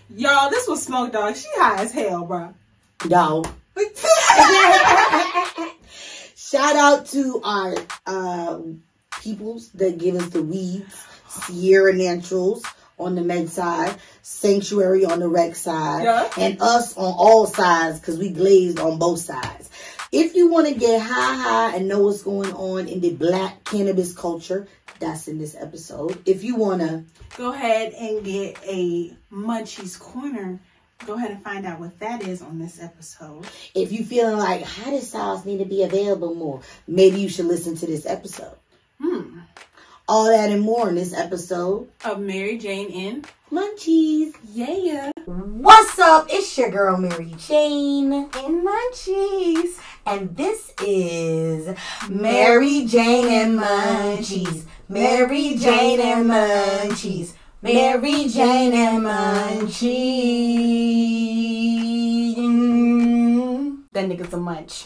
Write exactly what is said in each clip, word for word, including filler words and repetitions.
Y'all, this was Smoke Dog. She high as hell, bro. No. Shout out to our uh, peoples that give us the weeds. Sierra Naturals on the med side. Sanctuary on the rec side. Yeah. And us on all sides because we glazed on both sides. If you want to get high, high and know what's going on in the black cannabis culture, that's in this episode. If you want to go ahead and get a Munchies Corner, go ahead and find out what that is on this episode. If you feeling like hottest styles need to be available more, maybe you should listen to this episode. Hmm. All that and more in this episode of Mary Jane in Munchies. Yeah. What's up? It's your girl Mary Jane in Munchies. And this is Mary Jane and Munchies. Mary Jane and Munchies. Mary Jane and Munchies. That nigga's a munch.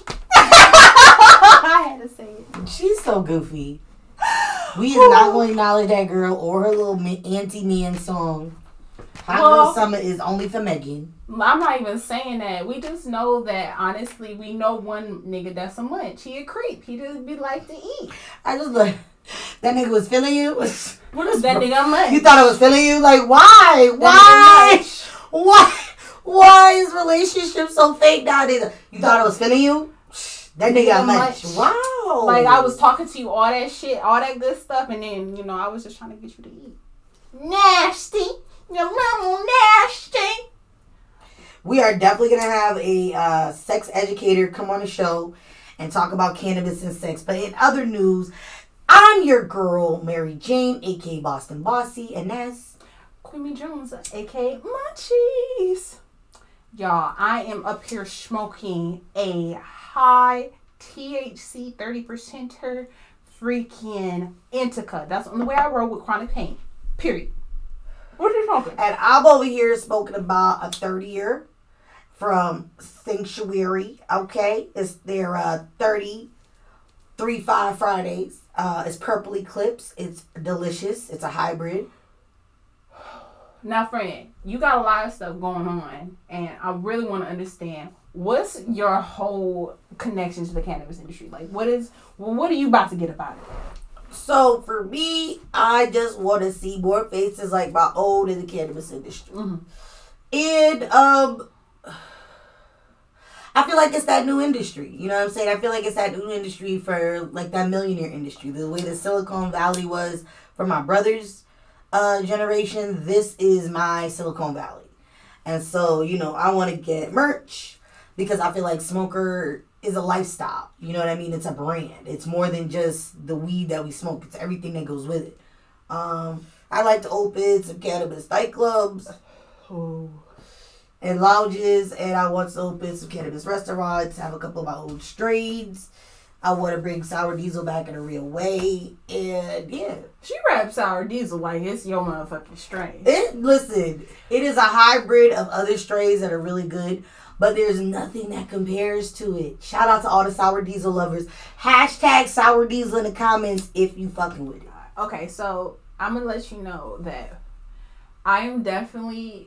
I had to say it. She's so goofy. We is not going to acknowledge that girl or her little anti-man song. Hot well, Girl Summer is only for Megan. I'm not even saying that. We just know that, honestly, we know one nigga that's a munch. He a creep. He just be like to eat. I just look. That nigga was feeling you? What is that nigga a munch? You thought I was feeling you? Like, why? Why? Why? Why is relationship so fake nowadays? You thought I was feeling you? That nigga a munch. Wow. Like, I was talking to you all that shit, all that good stuff, and then, you know, I was just trying to get you to eat. Nasty. You're little nasty. We are definitely going to have a uh, sex educator come on the show and talk about cannabis and sex. But in other news, I'm your girl, Mary Jane, a k a. Boston Bossy, and that's Queenie Jones, a k a. Munchies. Y'all, I am up here smoking a high T H C thirty percenter freaking Indica. That's the only way I roll with chronic pain. Period. What are you smoking? And I'm over here smoking about a thirty-year from Sanctuary, okay? It's their uh, thirty three five Fridays. Uh, it's Purple Eclipse. It's delicious. It's a hybrid. Now, friend, you got a lot of stuff going on, and I really want to understand what's your whole connection to the cannabis industry. Like, what is, well, what are you about to get about it? So, for me, I just want to see more faces like my own in the cannabis industry. Mm-hmm. And, um, I feel like it's that new industry. You know what I'm saying? I feel like it's that new industry for, like, that millionaire industry. The way the Silicon Valley was for my brother's uh, generation, this is my Silicon Valley. And so, you know, I want to get merch because I feel like smoker is a lifestyle. You know what I mean? It's a brand. It's more than just the weed that we smoke. It's everything that goes with it. Um, I like to open some cannabis nightclubs oh. and lounges, and I want to open some cannabis restaurants, have a couple of my old strains. I want to bring Sour Diesel back in a real way, and yeah. She raps Sour Diesel like it's your motherfucking strain. It, listen, it is a hybrid of other strains that are really good. But there's nothing that compares to it. Shout out to all the Sour Diesel lovers. Hashtag Sour Diesel in the comments if you fucking with it. Okay, so I'm going to let you know that I am definitely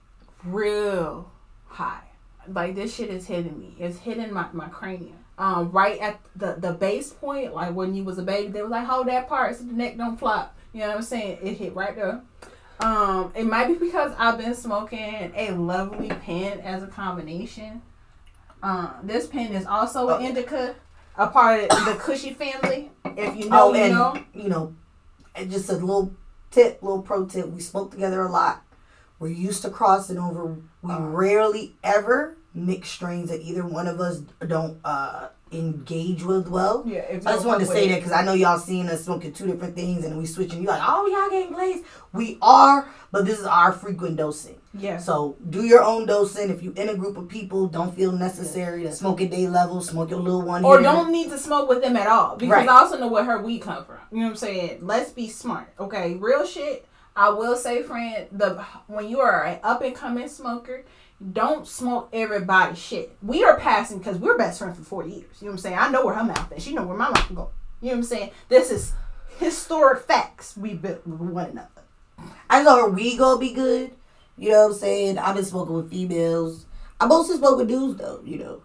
real high. Like, this shit is hitting me. It's hitting my, my cranium. Um, right at the, the base point, like when you was a baby, they was like, hold that part so the neck don't flop. You know what I'm saying? It hit right there. Um, it might be because I've been smoking a lovely pen as a combination. Um, this pen is also an indica, a part of the Cushy family. If you know, oh, you and, know. You know, and just a little tip, little pro tip. We smoke together a lot. We're used to crossing over. We uh, rarely ever mix strains that either one of us don't uh, engage with well. Yeah, I just wanted to say that because I know y'all seen us smoking two different things and we switching. You like, oh, y'all getting glazed. We are, but this is our frequent dosing. Yeah. So do your own dosing. If you're in a group of people, don't feel necessary yeah. to smoke at day level. Smoke your little one. Or here. don't need to smoke with them at all. Because right. I also know where her weed come from. You know what I'm saying? Let's be smart. Okay, real shit. I will say, friend, the when you are an up and coming smoker, don't smoke everybody's shit. We are passing because we're best friends for forty years. You know what I'm saying? I know where her mouth is. She know where my mouth can go. You know what I'm saying? This is historic facts we built with one another. I know her weed gonna be good, You know what I'm saying? I've been smoking with females. I mostly smoke with dudes, though, you know.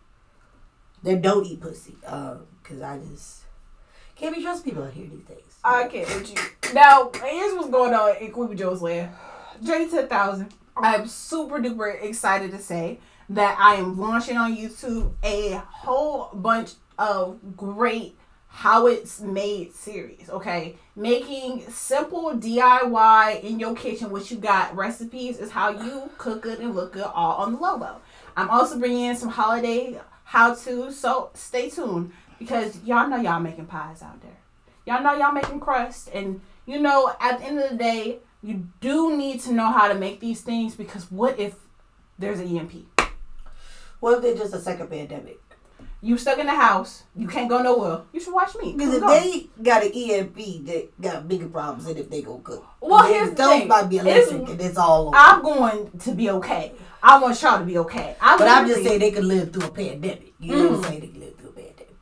They don't eat pussy. Um, because I just can't be trust people out here these days. I can't with you. Now, here's what's going on in Queen Joe's land. J ten thousand. I'm super duper excited to say that I am launching on YouTube a whole bunch of great how it's made series, okay? Making simple D I Y in your kitchen, what you got recipes is how you cook good and look good, all on the logo. I'm also bringing in some holiday how-to, so stay tuned because y'all know y'all making pies out there. Y'all know y'all making crust, and you know at the end of the day, you do need to know how to make these things because what if there's an E M P? What if there's just a second pandemic? You stuck in the house. You can't go nowhere. You should watch me. Because if go. they got an E M P, they got bigger problems than if they go cook. Well, they, here's the those thing. might be electric it's, and it's all over. I'm going to be okay. I want y'all to be okay. I but I'm just saying they could live through a pandemic. You know mm. what I'm saying? They could live through a pandemic.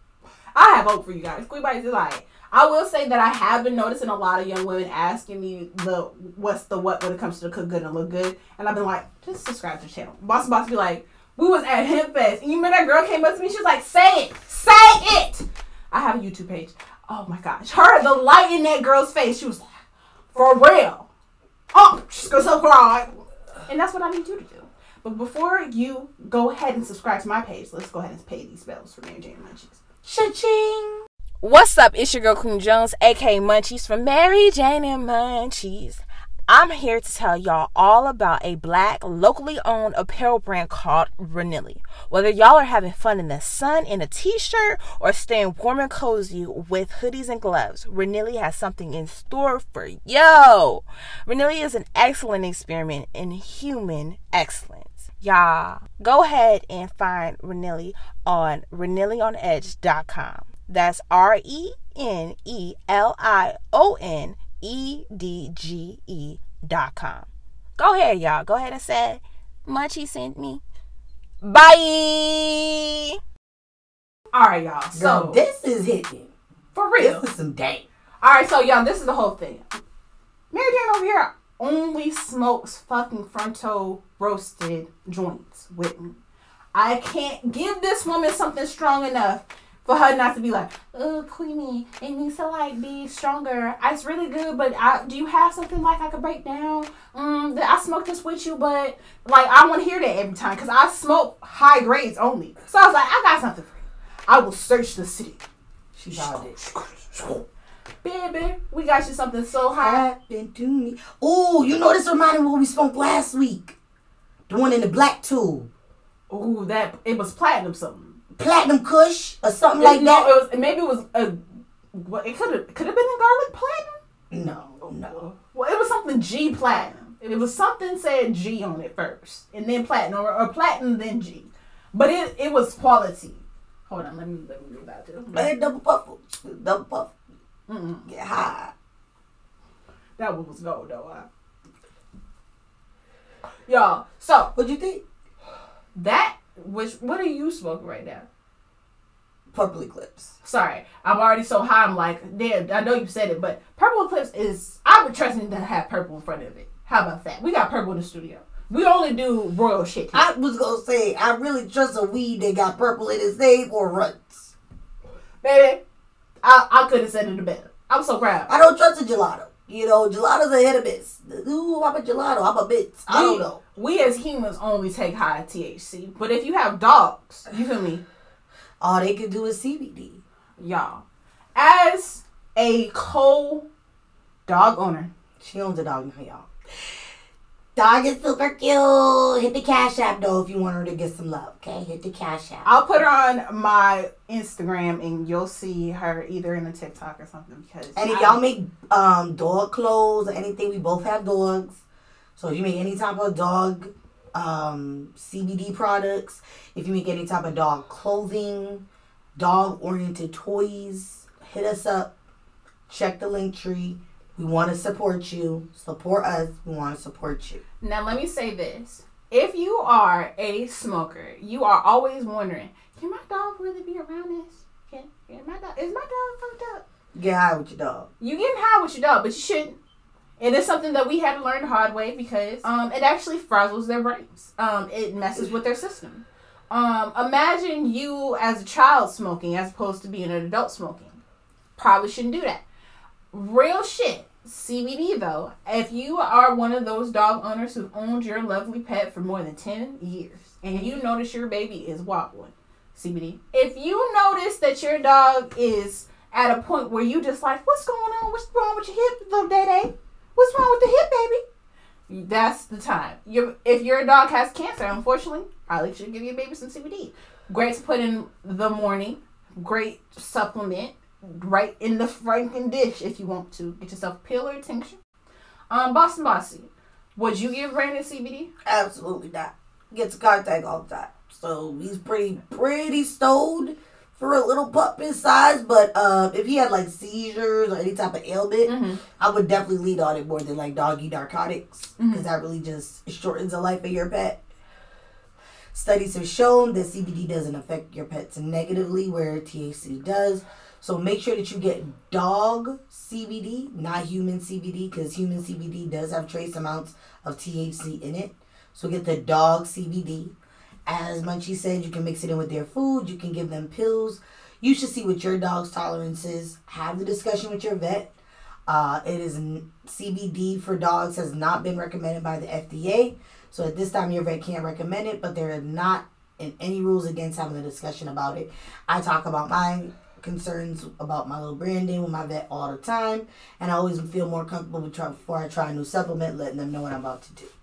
I have hope for you guys. Queen Bites is like, I will say that I have been noticing a lot of young women asking me the what's the what when it comes to the cook good and look good. And I've been like, just subscribe to the channel. Boss Boss be like, we was at Hemp Fest. And you remember that girl came up to me? She was like, say it. Say it. I have a YouTube page. Oh my gosh. Her, the light in that girl's face. She was like, for real. Oh, she's going to subscribe. And that's what I need you to do. But before you go ahead and subscribe to my page, let's go ahead and pay these bills for Mary Jane Munchies. Cha-ching. What's up? It's your girl Queen Jones, aka Munchies from Mary Jane and Munchies. I'm here to tell y'all all about a black, locally owned apparel brand called Renilli. Whether y'all are having fun in the sun in a t-shirt or staying warm and cozy with hoodies and gloves, Renilli has something in store for yo. Renilli is an excellent experiment in human excellence. Y'all, go ahead and find Renilli on renilli on edge dot com. That's R E N E L I O N E D G E dot com. Go ahead, y'all. Go ahead and say, Munchie sent me. Bye. All right, y'all. So Girl, this is hitting. For real. This is some dang. All right, so y'all, this is the whole thing. Mary Jane over here only smokes fucking fronto roasted joints with me. I can't give this woman something strong enough for her not to be like, oh, Queenie, it needs to, like, be stronger. It's really good, but I, do you have something, like, I could break down? Um, that I smoked this with you, but, like, I want to hear that every time because I smoke high grades only. So I was like, I got something for you. I will search the city. She got it. Baby, we got you something so high. Happened to me. Oh, you know, this reminded me of what we smoked last week. The one in the black tube. Ooh, that, it was platinum something. Platinum Kush or something it, like no, that. It was maybe it was a. What it could have could have been a garlic platinum. No, no. Well, it was something G platinum. It was something said G on it first, and then platinum, or, or platinum then G. But it it was quality. Hold on, let me let me read that too. Hey, double puff, double puff. Mm-mm. Get high. That one was gold though. Huh? Y'all, so what'd you think? That. Which, what are you smoking right now? Purple Eclipse. Sorry, I'm already so high. I'm like, damn. I know you said it, but Purple Eclipse is. I would trust me to have purple in front of it. How about that? We got purple in the studio. We only do royal shit here. I was gonna say I really trust a weed that got purple in its name or runs. Baby, I I couldn't have said it better. I'm so proud. I don't trust a gelato. You know, gelato's a hit or miss. Ooh, I'm a gelato. I'm a miss. I don't know. We as humans only take high T H C. But if you have dogs, you feel me? All they can do is C B D. Y'all. As a co-dog owner. She owns a dog now, y'all. Dog is super cute. Hit the Cash App, though, if you want her to get some love, okay? Hit the Cash App. I'll put her on my Instagram, and you'll see her either in a TikTok or something. Because and if I, y'all make um, dog clothes or anything, we both have dogs. So if you make any type of dog um, C B D products, if you make any type of dog clothing, dog-oriented toys, hit us up. Check the link tree. We want to support you. Support us. We want to support you. Now, let me say this. If you are a smoker, you are always wondering, can my dog really be around this? Can, can my dog, is my dog fucked up? Get high with your dog. You getting high with your dog, but you shouldn't. It is something that we had to learn the hard way because um, it actually frazzles their brains. Um, it messes with their system. Um, imagine you as a child smoking as opposed to being an adult smoking. Probably shouldn't do that. Real shit. C B D though, if you are one of those dog owners who owned your lovely pet for more than ten years and you notice your baby is wobbling, C B D. If you notice that your dog is at a point where you just like, what's going on? What's wrong with your hip, little day-day? What's wrong with the hip, baby? That's the time. Your if your dog has cancer, unfortunately, probably should give your baby some C B D. Great to put in the morning. Great supplement. Right in the franken dish if you want to. Get yourself a pill or a tincture. Um, Boston Bossy, would you give Brandon C B D? Absolutely not. Gets a contact all the time. So he's pretty, pretty stoned for a little pup his size. But uh, if he had like seizures or any type of ailment, mm-hmm. I would definitely lead on it more than like doggy narcotics. Because mm-hmm. that really just shortens the life of your pet. Studies have shown that C B D doesn't affect your pets negatively where T H C does. So make sure that you get dog C B D, not human C B D, because human C B D does have trace amounts of T H C in it. So get the dog C B D. As Munchie said, you can mix it in with their food. You can give them pills. You should see what your dog's tolerance is. Have the discussion with your vet. Uh, it is C B D for dogs has not been recommended by the F D A. So at this time, your vet can't recommend it, but there are not in any rules against having a discussion about it. I talk about my concerns about my little Brandon with my vet all the time, and I always feel more comfortable with try, before I try a new supplement, letting them know what I'm about to do.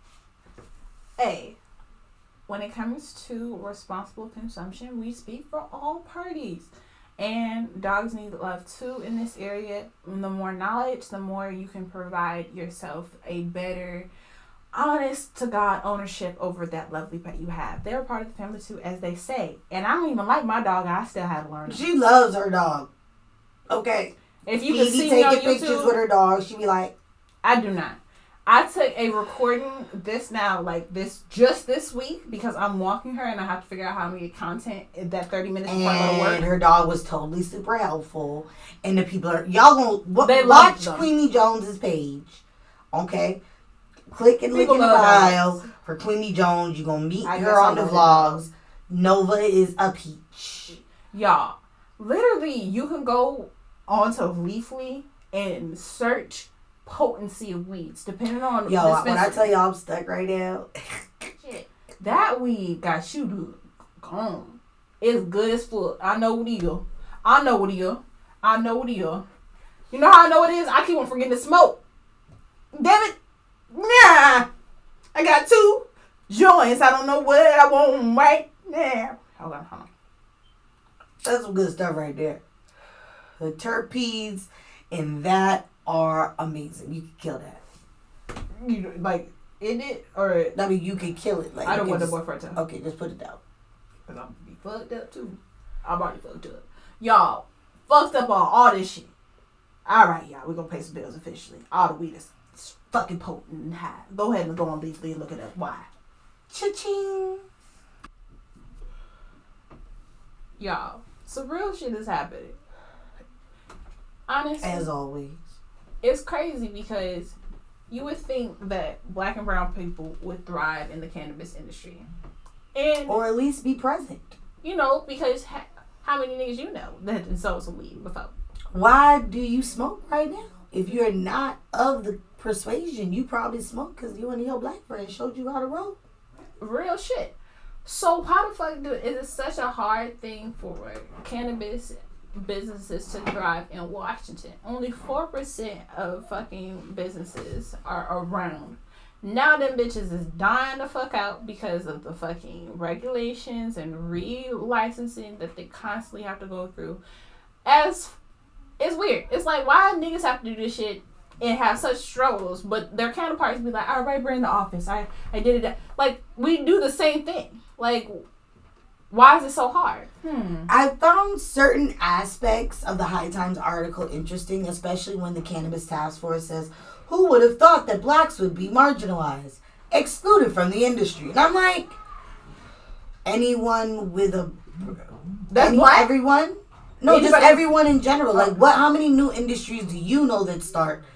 Hey, when it comes to responsible consumption, we speak for all parties. And dogs need love too in this area. The more knowledge, the more you can provide yourself a better, honest to God ownership over that lovely pet you have. They're a part of the family too, as they say. And I don't even like my dog. I still have to learn. She loves her dog. Okay. If you can see me on YouTube, pictures with her dog, she be like, I do not. I took a recording this now, like this, just this week, because I'm walking her and I have to figure out how to get content in that thirty minutes before I go to work. And her dog was totally super helpful. And the people are, y'all gonna w- watch Queenie Jones's page. Okay? Click and link in the bio for Queenie Jones. You're gonna meet I her on the vlogs. Nova is a peach. Y'all, literally, you can go onto Leafly and search potency of weeds, depending on yo. When I tell y'all I'm stuck right now, shit, that weed got you gone. It's good as fuck. I know what it is. I know what it is. I know what it is. You know how I know it is? I keep on forgetting to smoke. Damn it! Yeah, I got two joints. I don't know what I want right now. Hold on, hold on. That's some good stuff right there. The terpenes in that are amazing. You can kill that. You like in it or I mean you can kill it. Like I don't want just, the boyfriend to. Okay, just put it down. Cause I'm gonna be fucked up too. I'm already fucked up. Y'all fucked up on all this shit. All right, y'all. We're gonna pay some bills officially. All the weed is fucking potent and high. Go ahead and go on Leafly and look it up. Why? Cha-ching. Y'all, some real shit is happening. Honestly, as always, it's crazy because you would think that black and brown people would thrive in the cannabis industry, and or at least be present. You know, because ha- how many niggas you know that have sold some weed before? Why do you smoke right now? If you're not of the persuasion, you probably smoke because you and your black friend showed you how to roll. Real shit. So how the fuck do is it such a hard thing for cannabis businesses to thrive in Washington? Only four percent of fucking businesses are around. Now them bitches is dying the fuck out because of the fucking regulations and re-licensing that they constantly have to go through. As it's weird. It's like, why niggas have to do this shit and have such struggles, but their counterparts be like, all right, we're in the office. I, I did it. Like, we do the same thing. Like, why is it so hard? Hmm. I found certain aspects of the High Times article interesting, especially when the Cannabis Task Force says, who would have thought that blacks would be marginalized, excluded from the industry? And I'm like, anyone with a... That's any, black? Everyone? No, Anybody? Just everyone in general. Like, what? How many new industries do you know that start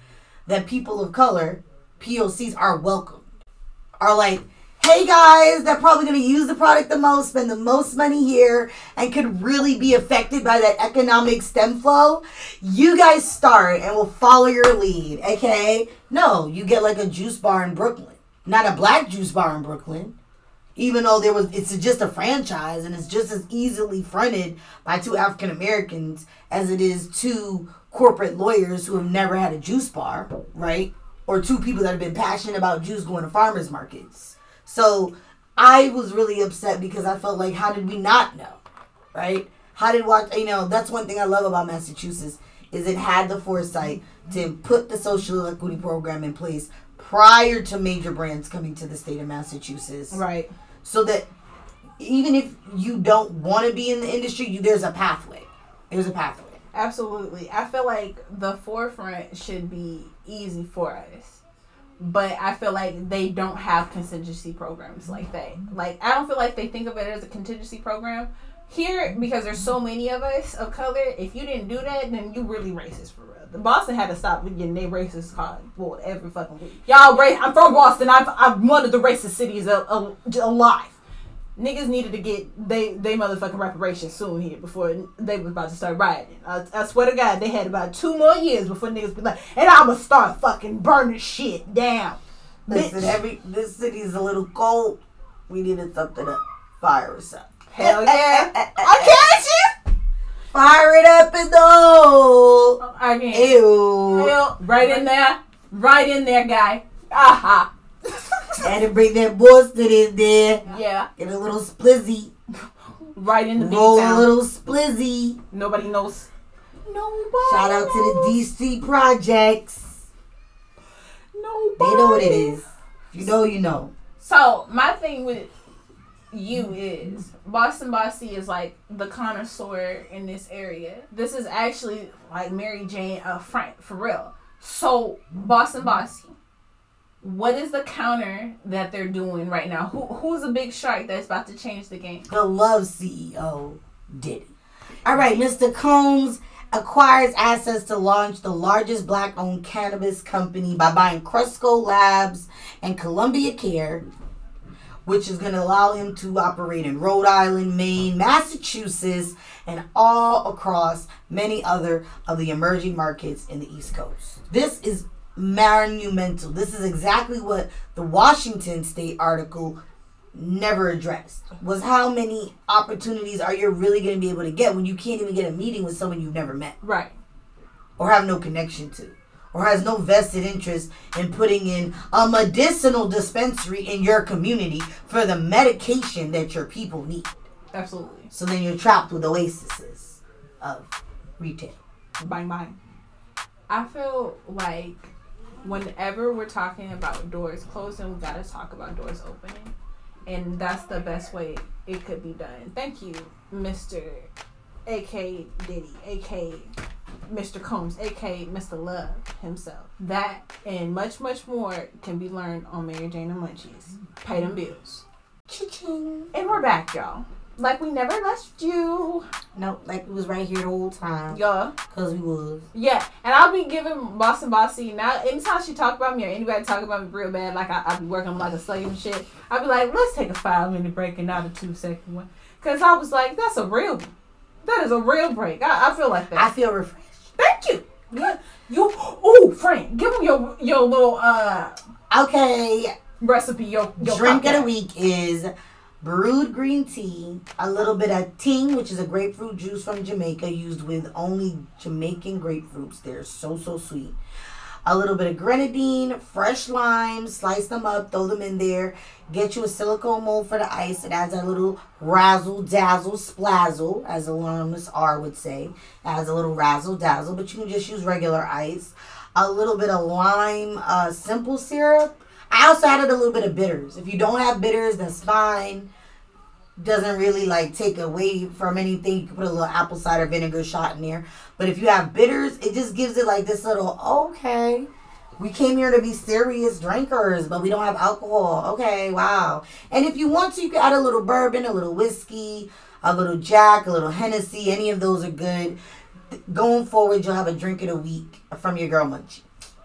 that people of color, P O Cs, are welcomed. Are like, hey guys, they're probably going to use the product the most, spend the most money here, and could really be affected by that economic stem flow. You guys start and we'll follow your lead, okay? No, you get like a juice bar in Brooklyn. Not a black juice bar in Brooklyn. Even though there was, it's just a franchise and it's just as easily fronted by two African Americans as it is two corporate lawyers who have never had a juice bar, right? Or two people that have been passionate about juice going to farmers markets. So I was really upset because I felt like, how did we not know, right? How did watch, you know, that's one thing I love about Massachusetts is it had the foresight to put the social equity program in place prior to major brands coming to the state of Massachusetts. Right. So that even if you don't want to be in the industry, you, there's a pathway. There's a pathway. Absolutely. I feel like the forefront should be easy for us. But I feel like they don't have contingency programs like that. Like, I don't feel like they think of it as a contingency program. Here, because there's so many of us of color, if you didn't do that, then you really racist for real. The Boston had to stop getting their racist card well, every fucking week. Y'all, I'm from Boston. I'm, I'm one of the racist cities alive. Niggas needed to get they, they motherfucking reparations soon here before they was about to start rioting. I, I swear to God, they had about two more years before niggas be like, and I'ma start fucking burning shit down. Listen, Bitch. every this city's a little cold. We needed something to fire us up. Hell yeah. I catch you. Fire it up in the hole. I can't. Ew. Ew. Right in there. Right in there, guy. Aha. Had to bring that Boston in there. Yeah. Get a little splizzy. Right in the big Roll town. a little splizzy. Nobody knows. Nobody Shout out knows. to the D C Projects. Nobody. They know what it is. If you know, you know. So, my thing with you is Boston Bossy is like the connoisseur in this area. This is actually like Mary Jane uh, Frank, for real. So, Boston Bossy, what is the counter that they're doing right now? Who Who's a big shark that's about to change the game? The Love C E O, Diddy. All right, Mister Combs acquires assets to launch the largest black-owned cannabis company by buying Cresco Labs and Columbia Care, which is going to allow him to operate in Rhode Island, Maine, Massachusetts, and all across many other of the emerging markets in the East Coast. This is monumental. This is exactly what the Washington State article never addressed, was how many opportunities are you really going to be able to get when you can't even get a meeting with someone you've never met. Right. Or have no connection to. Or has no vested interest in putting in a medicinal dispensary in your community for the medication that your people need. Absolutely. So then you're trapped with oases of retail. Bang, bang. I feel like whenever we're talking about doors closing, we gotta talk about doors opening. And that's the best way it could be done. Thank you, Mister A K Diddy, A K Mister Combs, A K Mister Love himself. That and much, much more can be learned on Mary Jane and Munchies. Pay them bills. Cha-ching. And we're back, y'all. Like we never left you. Nope, like we was right here the whole time. Yeah. Because we was. Yeah, and I'll be giving Boston Bossy now. Anytime she talk about me or anybody talk about me real bad, like I, I'll be working like a slave and shit. I'll be like, let's take a five minute break and not a two second one. Because I was like, that's a real one. That is a real break. I, I feel like that. I feel refreshed. Thank you. Yeah. You, ooh, Frank, give them your your little uh Okay. recipe. Your, your Drink of the podcast. week is brewed green tea, a little bit of ting, which is a grapefruit juice from Jamaica used with only Jamaican grapefruits. They're so, so sweet. A little bit of grenadine, fresh lime, slice them up, throw them in there. Get you a silicone mold for the ice. It adds a little razzle dazzle splazzle, as Alonus R would say. It adds a little razzle dazzle, but you can just use regular ice. A little bit of lime uh, simple syrup. I also added a little bit of bitters. If you don't have bitters, that's fine. Doesn't really like take away from anything. You can put a little apple cider vinegar shot in there. But if you have bitters, it just gives it like this little, okay, we came here to be serious drinkers, but we don't have alcohol. Okay, wow. And if you want to, you can add a little bourbon, a little whiskey, a little Jack, a little Hennessy. Any of those are good. Going forward, you'll have a drink of the week from your girl Munchie.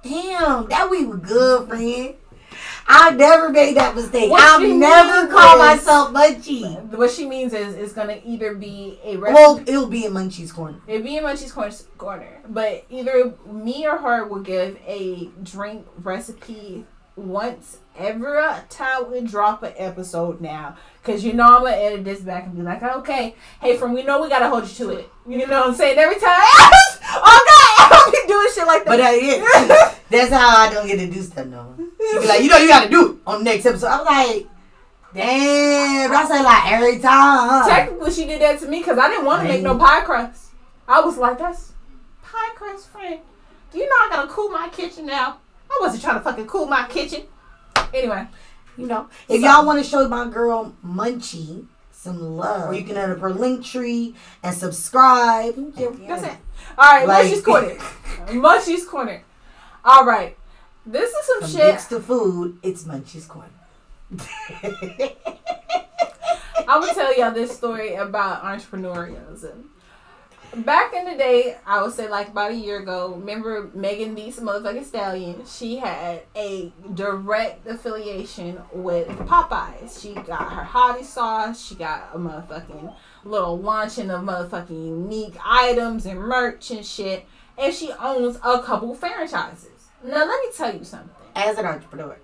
Damn, that we were good, friend. I never made that mistake. What I've she never means called is- myself Munchie. What she means is it's gonna either be a recipe. Well, it'll be in Munchie's corner. It'd be in Munchie's corner, corner, but either me or her will give a drink recipe once every time we drop an episode now. Because you know I'm going to edit this back and be like, okay, hey, from we know we got to hold you to it. You know what I'm saying? Every time, oh, God, I don't be doing shit like that. But that is, that's how I don't get to do stuff, no. She be like, you know you got to do it on the next episode. I'm like, damn, that's like every time, huh? Technically, she did that to me because I didn't want to make no pie crust. I was like, that's pie crust, friend. Do you know I got to cool my kitchen now? I wasn't trying to fucking cool my kitchen. Anyway. You know, if so, y'all want to show my girl Munchie some love, or you can head up her link tree and subscribe. That's it. All right, like, Munchie's Corner. Munchie's Corner. All right. This is some From shit. Next to food, it's Munchie's Corner. I'm going to tell y'all this story about entrepreneurialism. Back in the day, I would say like about a year ago, remember Megan Thee motherfucking Stallion? She had a direct affiliation with Popeyes. She got her hottie sauce. She got a motherfucking little launching of motherfucking unique items and merch and shit. And she owns a couple franchises. Now, let me tell you something. As an entrepreneur.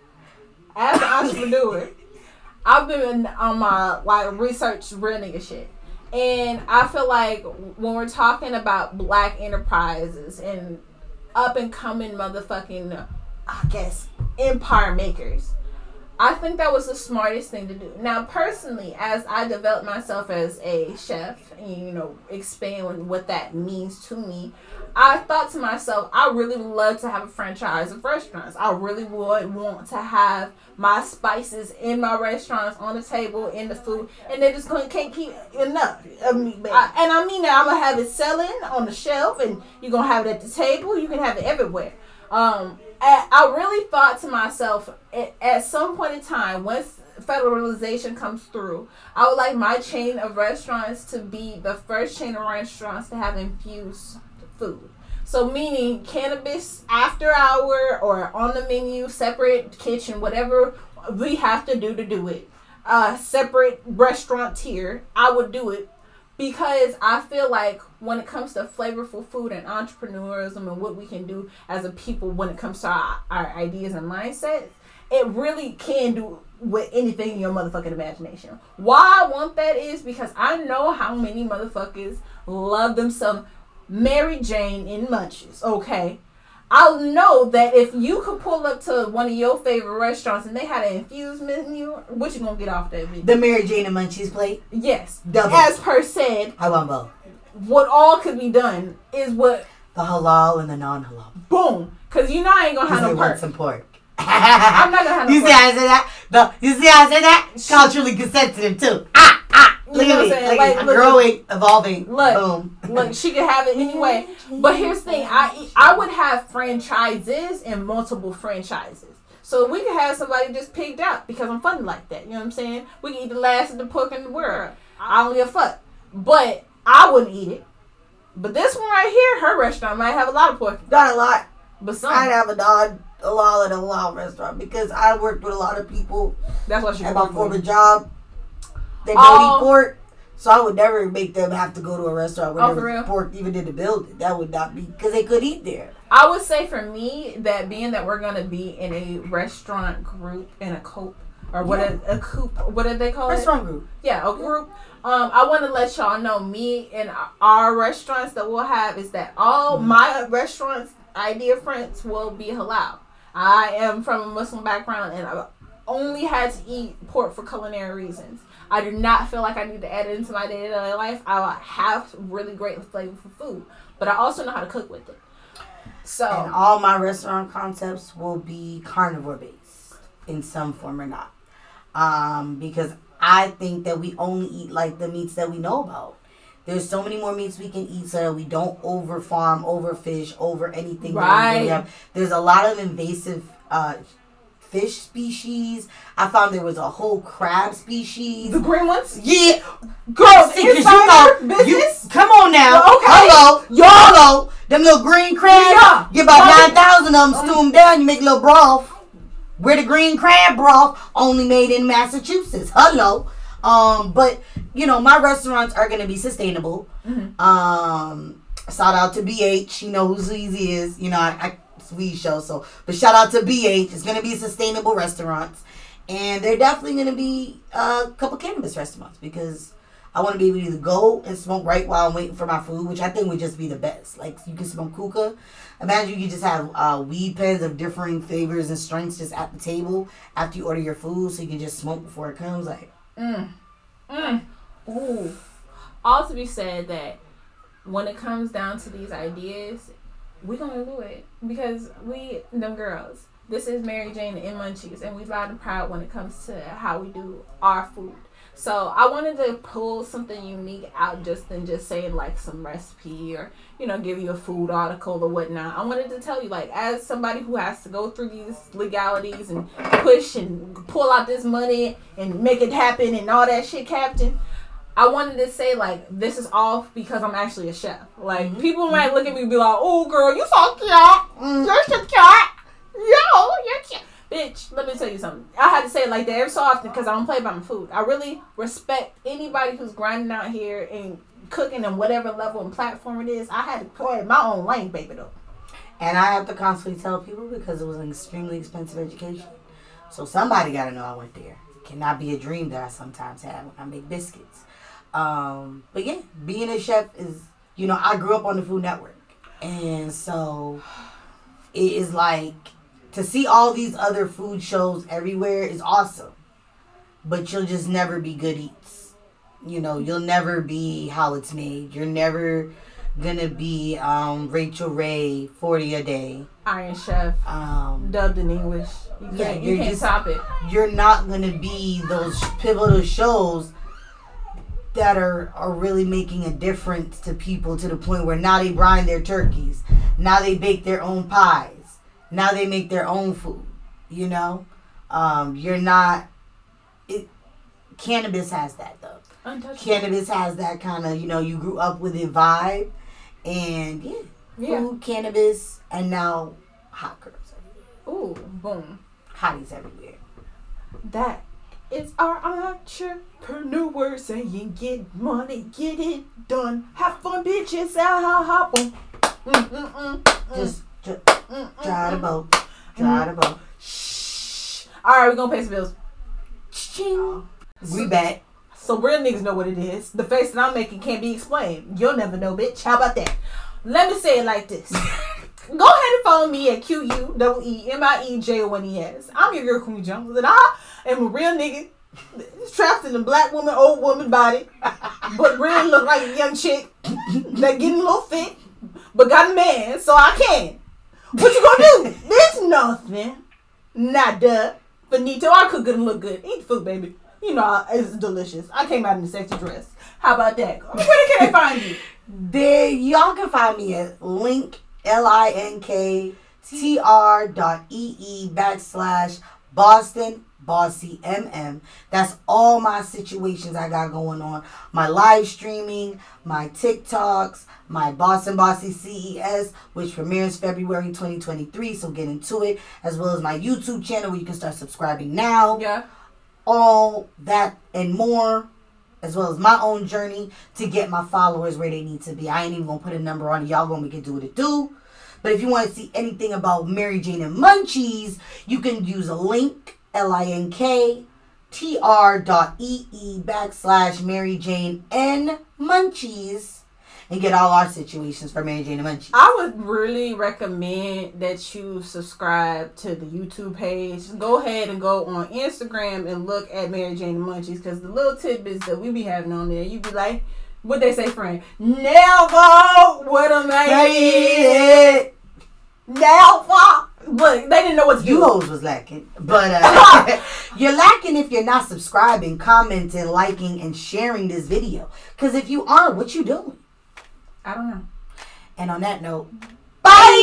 As an entrepreneur, I've been on my like research real nigga shit. And I feel like when we're talking about black enterprises and up and coming motherfucking, I guess, empire makers, I think that was the smartest thing to do. Now, personally, as I develop myself as a chef and, you know, expand what that means to me, I thought to myself, I really would love to have a franchise of restaurants. I really would want to have my spices in my restaurants on the table, in the food, and they just gonna, can't keep enough of me. I, and I mean that I'm going to have it selling on the shelf, and you're going to have it at the table. You can have it everywhere. Um... I really thought to myself, at some point in time, once federalization comes through, I would like my chain of restaurants to be the first chain of restaurants to have infused food. So meaning cannabis after hour or on the menu, separate kitchen, whatever we have to do to do it. Uh, separate restaurant tier, I would do it. Because I feel like when it comes to flavorful food and entrepreneurism and what we can do as a people when it comes to our, our ideas and mindsets, it really can do with anything in your motherfucking imagination. Why I want that is because I know how many motherfuckers love themselves Mary Jane in Munchies, okay? I know that if you could pull up to one of your favorite restaurants and they had an infused menu, what you gonna get off that menu? The Mary Jane and Munchies plate? Yes. Double. As per said. I want both. What all could be done is what... The halal and the non-halal. Boom. Because you know I ain't gonna have no pork. some pork. I'm not gonna have no you pork. See how I said that? The, you see how I said that? Culturally sensitive too. Ah, ah. Look you know at me. Like, like, look, growing, evolving. Look, boom. Look, she could have it anyway. But here's the thing. I, I would have franchises and multiple franchises. So we could have somebody just picked out because I'm funny like that. You know what I'm saying? We can eat the last of the pork in the world. I don't give a fuck. But I wouldn't eat it. But this one right here, her restaurant might have a lot of pork. Not a lot. But some. I'd have a non halal and a halal restaurant because I worked with a lot of people. That's what she at my with. former job. They don't Oh. eat pork. So I would never make them have to go to a restaurant where Oh, there for was real? pork even in the building. That would not be because they could eat there. I would say for me that being that we're gonna be in a restaurant group in a coop or what Yeah. a, a coop what did they call Restaurant it? group. Yeah, a group. Um, I want to let y'all know me and our restaurants that we'll have is that all Mm-hmm. my restaurants idea friends will be halal. I am from a Muslim background and I only had to eat pork for culinary reasons. I do not feel like I need to add it into my day-to-day life. I have really great flavorful food, but I also know how to cook with it. So And all my restaurant concepts will be carnivore based in some form or not. Um, because I think that we only eat like the meats that we know about. There's so many more meats we can eat so that we don't over farm, over fish, over anything. Right. That we really have. There's a lot of invasive uh, fish species. I found there was a whole crab species. the green ones, Yeah. girl, See, 'cause insider you know, business. you, come on now. Okay. Hello. Y'all- Hello. Them little green crabs, Yeah. get about nine thousand of them, stew them down, you make a little broth. We're the green crab broth, only made in Massachusetts. Hello. Um, but, you know, my restaurants are going to be sustainable. Mm-hmm. Um, shout out to B H. You know who Sleazy is. You know, I, I it's a weed show, so. But shout out to B H. It's going to be sustainable restaurants. And they're definitely going to be a couple cannabis restaurants because I want to be able to either go and smoke right while I'm waiting for my food, which I think would just be the best. Like, you can smoke hookah. Imagine you could just have uh, weed pens of differing flavors and strengths just at the table after you order your food so you can just smoke before it comes. Like, mm. Mm. Ooh. All to be said that when it comes down to these ideas, we're going to do it because we, them girls, this is Mary Jane and Munchies, and we loud and proud when it comes to how we do our food. So I wanted to pull something unique out just than just saying like some recipe or, you know, give you a food article or whatnot. I wanted to tell you, like, as somebody who has to go through these legalities and push and pull out this money and make it happen and all that shit, Captain, I wanted to say, like, this is all because I'm actually a chef. Like, mm-hmm. people might look at me and be like, oh, girl, you so cute. Mm-hmm. You're so cute. Yo, you're cute. Bitch, let me tell you something. I had to say it like that every so often because I don't play by my food. I really respect anybody who's grinding out here and cooking in whatever level and platform it is. I had to play my own lane, baby, though. And I have to constantly tell people because it was an extremely expensive education. So somebody got to know I went there. It cannot be a dream that I sometimes have when I make biscuits. Um, but yeah, being a chef is, you know, I grew up on the Food Network. And so it is like, to see all these other food shows everywhere is awesome. But you'll just never be Good Eats. You know, you'll never be How It's Made. You're never going to be um, Rachel Ray, forty a Day. Iron Chef. Um, dubbed in English. You yeah, can't, you can't just, top it. You're not going to be those pivotal shows that are, are really making a difference to people to the point where now they brine their turkeys. Now they bake their own pies. Now they make their own food, you know? Um, you're not... It. Cannabis has that, though. Untouchable. Cannabis has that kind of, you know, you grew up with it vibe. And, yeah. yeah. Food, cannabis, and now hot girls everywhere. Ooh, boom. Hotties everywhere. That is our entrepreneur saying get money, get it done. Have fun, bitches. Ah, ha, ha, boom. Mm, mm, mm, mm. Just... Just dry the boat. Dry the boat. Shh. Alright, we're gonna pay some bills. Ching. We back. So real niggas know what it is. The face that I'm making can't be explained. You'll never know, bitch. How about that? Let me say it like this. Go ahead and follow me at Q U E E M I E J O N E S. I'm your girl, Queen Jones, and I am a real nigga trapped in a black woman, old woman body, but really look like a young chick that getting a little fit, but got a man, so I can. What you gonna do? Bitch, nothing. Nada. Finito. I cook good and look good. Eat food, baby. You know, it's delicious. I came out in a sexy dress. How about that? Where can they find you? There, y'all can find me at link, L I N K T R dot E E backslash Boston Bossy M M. That's all my situations I got going on. My live streaming, my TikToks, my Boston Bossy C E S, which premieres February twenty twenty-three, so get into it, as well as my YouTube channel where you can start subscribing now. Yeah. All that and more, as well as my own journey to get my followers where they need to be. I ain't even gonna put a number on it. Y'all gonna make it do what it do. But if you want to see anything about Mary Jane and Munchies, you can use a link, L I N K T R dot E E backslash Mary Jane and Munchies, and get all our situations for Mary Jane and Munchies. I would really recommend that you subscribe to the YouTube page. Go ahead and go on Instagram and look at Mary Jane and Munchies, because the little tidbits that we be having on there, you be like, what they say, friend? Never would have made it. Never. But they didn't know what to do. You hoes was lacking. But uh, you're lacking if you're not subscribing, commenting, liking, and sharing this video. Because if you aren't, what you doing? I don't know. And on that note, bye!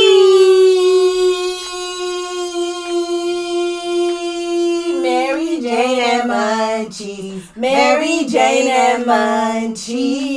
Mary Jane and Munchies. Mary Jane and Munchies.